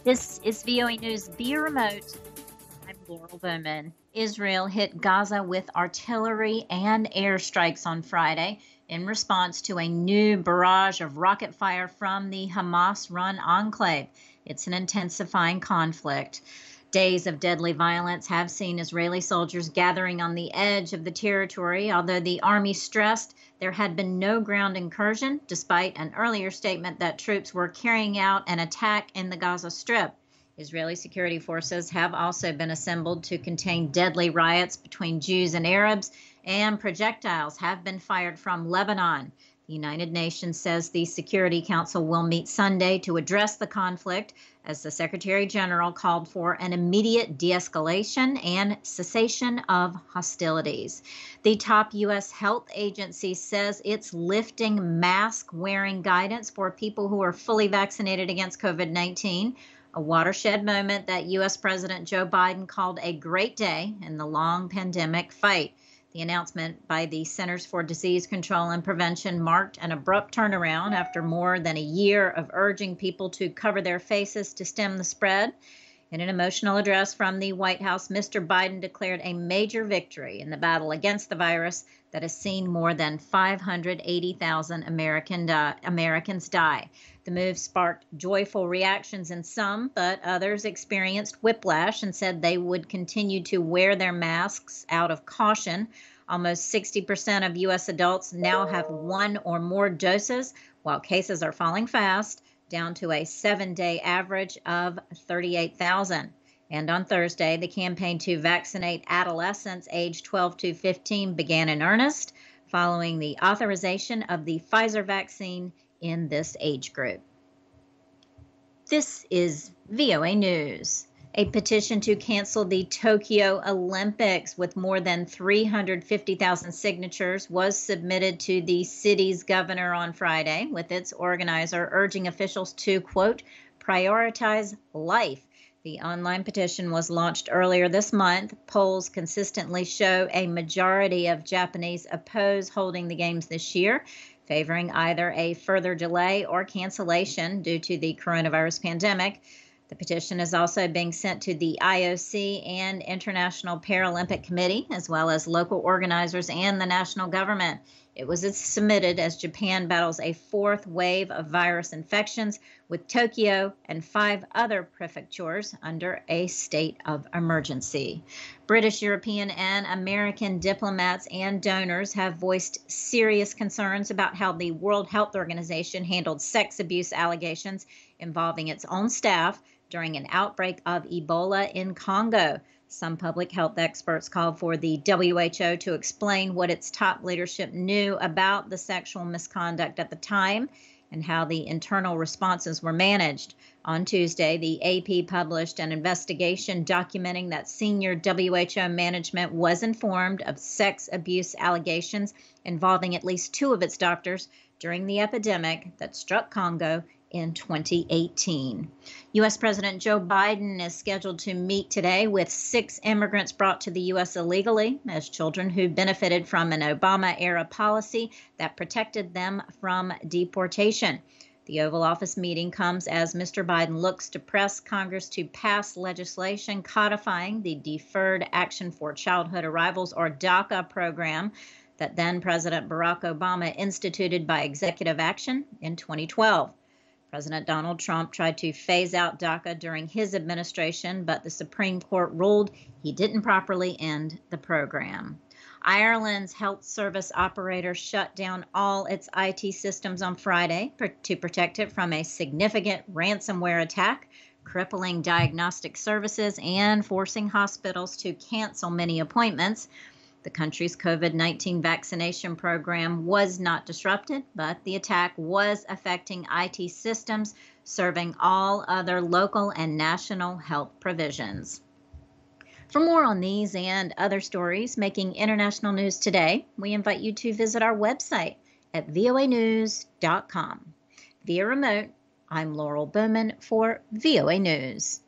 This is VOA News via remote. I'm Laurel Bowman. Israel hit Gaza with artillery and airstrikes on Friday in response to a new barrage of rocket fire from the Hamas-run enclave. It's an intensifying conflict. Days of deadly violence have seen Israeli soldiers gathering on the edge of the territory, although the army stressed there had been no ground incursion, despite an earlier statement that troops were carrying out an attack in the Gaza Strip. Israeli security forces have also been assembled to contain deadly riots between Jews and Arabs, and projectiles have been fired from Lebanon. The United Nations says the Security Council will meet Sunday to address the conflict, as the Secretary General called for an immediate de-escalation and cessation of hostilities. The top U.S. health agency says it's lifting mask-wearing guidance for people who are fully vaccinated against COVID-19. A watershed moment that U.S. President Joe Biden called a great day in the long pandemic fight. The announcement by the Centers for Disease Control and Prevention marked an abrupt turnaround after more than a year of urging people to cover their faces to stem the spread. In an emotional address from the White House, Mr. Biden declared a major victory in the battle against the virus that has seen more than 580,000 Americans die. The move sparked joyful reactions in some, but others experienced whiplash and said they would continue to wear their masks out of caution. Almost 60% of U.S. adults now have one or more doses, while cases are falling fast, down to a 7-day average of 38,000. And on Thursday, the campaign to vaccinate adolescents aged 12 to 15 began in earnest, following the authorization of the Pfizer vaccine in this age group. This is VOA News. A petition to cancel the Tokyo Olympics with more than 350,000 signatures was submitted to the city's governor on Friday, with its organizer urging officials to, quote, prioritize life. The online petition was launched earlier this month. Polls consistently show a majority of Japanese oppose holding the games this year, favoring either a further delay or cancellation due to the coronavirus pandemic. The petition is also being sent to the IOC and International Paralympic Committee, as well as local organizers and the national government. It was submitted as Japan battles a fourth wave of virus infections, with Tokyo and 5 other prefectures under a state of emergency. British, European, and American diplomats and donors have voiced serious concerns about how the World Health Organization handled sex abuse allegations involving its own staff during an outbreak of Ebola in Congo. Some public health experts called for the WHO to explain what its top leadership knew about the sexual misconduct at the time and how the internal responses were managed. On Tuesday, the AP published an investigation documenting that senior WHO management was informed of sex abuse allegations involving at least 2 of its doctors during the epidemic that struck Congo in 2018. U.S. President Joe Biden is scheduled to meet today with 6 immigrants brought to the U.S. illegally as children who benefited from an Obama-era policy that protected them from deportation. The Oval Office meeting comes as Mr. Biden looks to press Congress to pass legislation codifying the Deferred Action for Childhood Arrivals, or DACA program, that then President Barack Obama instituted by executive action in 2012. President Donald Trump tried to phase out DACA during his administration, but the Supreme Court ruled he didn't properly end the program. Ireland's health service operator shut down all its IT systems on Friday to protect it from a significant ransomware attack, crippling diagnostic services and forcing hospitals to cancel many appointments. The country's COVID-19 vaccination program was not disrupted, but the attack was affecting IT systems, serving all other local and national health provisions. For more on these and other stories making international news today, we invite you to visit our website at voanews.com. Via remote, I'm Laurel Bowman for VOA News.